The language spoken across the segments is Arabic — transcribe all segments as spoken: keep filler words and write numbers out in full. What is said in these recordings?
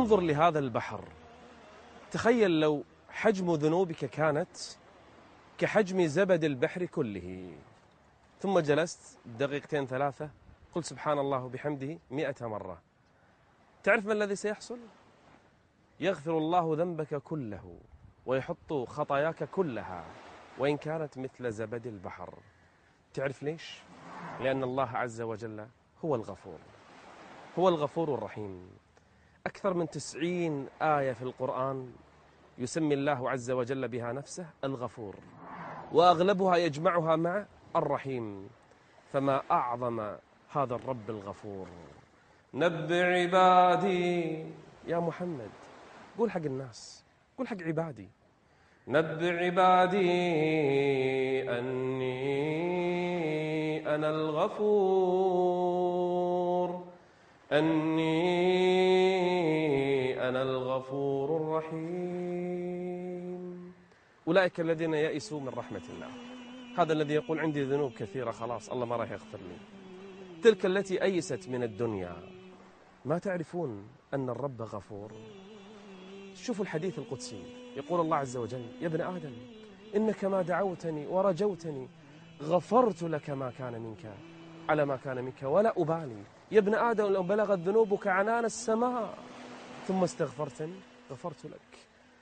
انظر لهذا البحر، تخيل لو حجم ذنوبك كانت كحجم زبد البحر كله، ثم جلست دقيقتين ثلاثة قل سبحان الله وبحمده مئة مرة، تعرف ما الذي سيحصل؟ يغفر الله ذنبك كله ويحط خطاياك كلها وإن كانت مثل زبد البحر. تعرف ليش؟ لأن الله عز وجل هو الغفور، هو الغفور الرحيم. أكثر من تسعين آية في القرآن يسمي الله عز وجل بها نفسه الغفور، وأغلبها يجمعها مع الرحيم، فما أعظم هذا الرب الغفور. نبئ عبادي يا محمد، قول حق الناس، قول حق عبادي، نبئ عبادي أني أنا الغفور، أني أنا الغفور الرحيم. أولئك الذين يئسوا من رحمة الله، هذا الذي يقول عندي ذنوب كثيرة خلاص الله ما راح يغفر لي. تلك التي أيست من الدنيا، ما تعرفون أن الرب غفور؟ شوفوا الحديث القدسي، يقول الله عز وجل يا ابن آدم إنك ما دعوتني ورجوتني غفرت لك ما كان منك على ما كان منك ولا أبالي. يا ابن آدم لو بلغت ذنوبك عنان السماء ثم استغفرتني غفرت لك.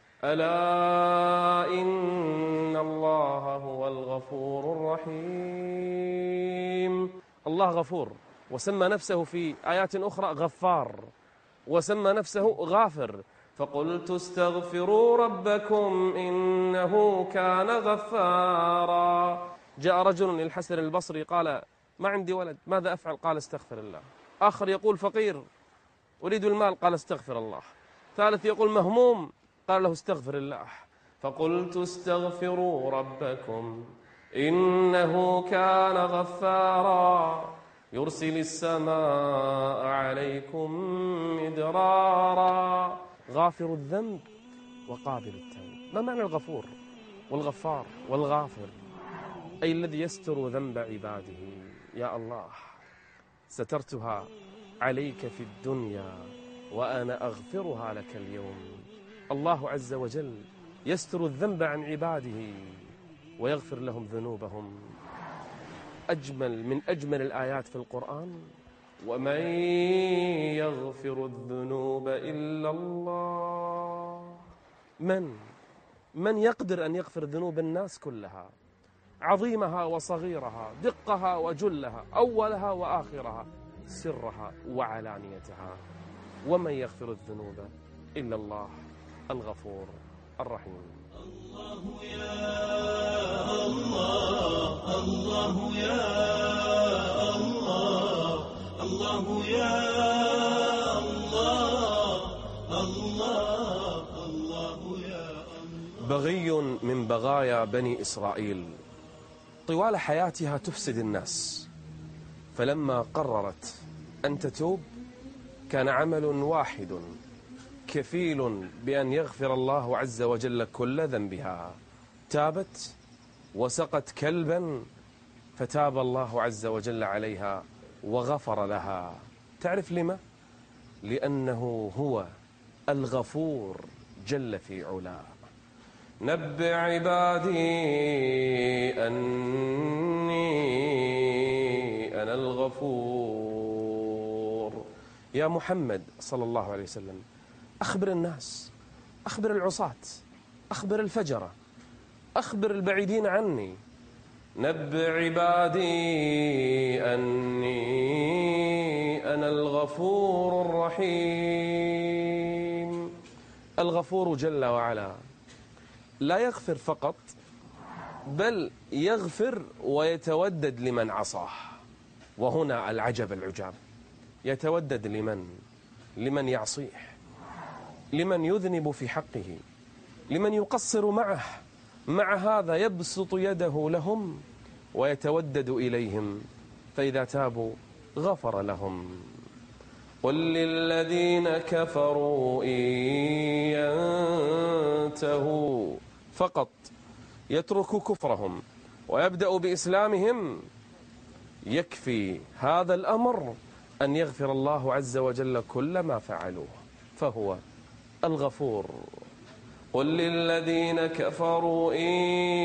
ألا إن الله هو الغفور الرحيم. الله غفور، وسمى نفسه في آيات أخرى غفار، وسمى نفسه غافر. فقلت استغفروا ربكم إنه كان غفارا. جاء رجل للحسن البصري قال ما عندي ولد ماذا أفعل؟ قال استغفر الله. آخر يقول فقير أريد المال، قال استغفر الله. ثالث يقول مهموم، قال له استغفر الله. فقلت استغفروا ربكم إنه كان غفارا يرسل السماء عليكم مدرارا. غافر الذنب وقابل التوب. ما معنى الغفور والغفار والغافر؟ أي الذي يستر ذنب عباده. يا الله سترتها عليك في الدنيا وأنا أغفرها لك اليوم. الله عز وجل يستر الذنب عن عباده ويغفر لهم ذنوبهم. أجمل من أجمل الآيات في القرآن ومن يغفر الذنوب إلا الله. من من يقدر أن يغفر ذنوب الناس كلها، عظيمها وصغيرها، دقها وجلها، أولها وآخرها، سرها وعلانيتها. ومن يغفر الذنوب إلا الله الغفور الرحيم. الله يا الله، الله يا الله، الله يا الله، الله الله يا الله. بغي من بغايا بني إسرائيل طوال حياتها تفسد الناس، فلما قررت أن تتوب كان عمل واحد كفيل بأن يغفر الله عز وجل كل ذنبها. تابت وسقت كلبا فتاب الله عز وجل عليها وغفر لها. تعرف لما؟ لأنه هو الغفور جل في علاه. نبئ عبادي أني أنا الغفور. يا محمد صلى الله عليه وسلم أخبر الناس، أخبر العصاة، أخبر الفجرة، أخبر البعيدين عني. نبئ عبادي أني أنا الغفور الرحيم. الغفور جل وعلا لا يغفر فقط، بل يغفر ويتودد لمن عصاه. وهنا العجب العجاب، يتودد لمن؟ لمن يعصيه، لمن يذنب في حقه، لمن يقصر معه. مع هذا يبسط يده لهم ويتودد إليهم، فإذا تابوا غفر لهم. قل للذين كفروا إن ينتهوا فقط يتركوا كفرهم ويبدأوا بإسلامهم يكفي هذا الأمر أن يغفر الله عز وجل كل ما فعلوه، فهو الغفور. قل للذين كفروا إن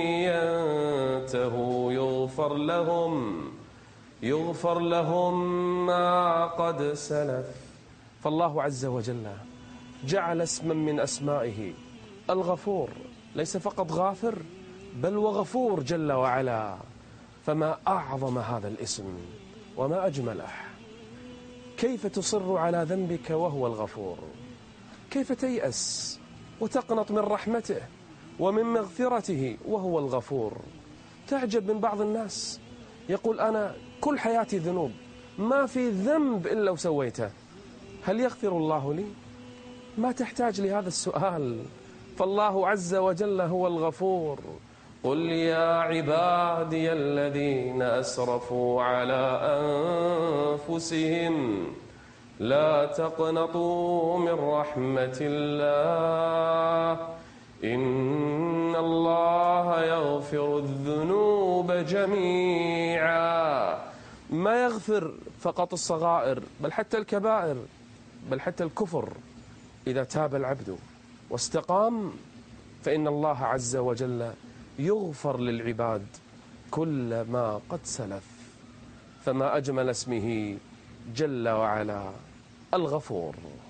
ينتهوا يغفر لهم يغفر لهم ما قد سلف. فالله عز وجل جعل اسما من أسمائه الغفور، ليس فقط غافر بل وغفور جل وعلا. فما أعظم هذا الاسم وما أجمله. كيف تصر على ذنبك وهو الغفور؟ كيف تيأس وتقنط من رحمته ومن مغفرته وهو الغفور؟ تعجب من بعض الناس يقول أنا كل حياتي ذنوب، ما في ذنب إلا وسويته، هل يغفر الله لي؟ ما تحتاج لهذا السؤال، فالله عز وجل هو الغفور. قل يا عبادي الذين أسرفوا على أنفسهم لا تقنطوا من رحمة الله إن الله يغفر الذنوب جميعا. ما يغفر فقط الصغائر بل حتى الكبائر، بل حتى الكفر. إذا تاب العبد واستقام فإن الله عز وجل يغفر للعباد كل ما قد سلف. فما أجمل اسمه جل وعلا الغفور.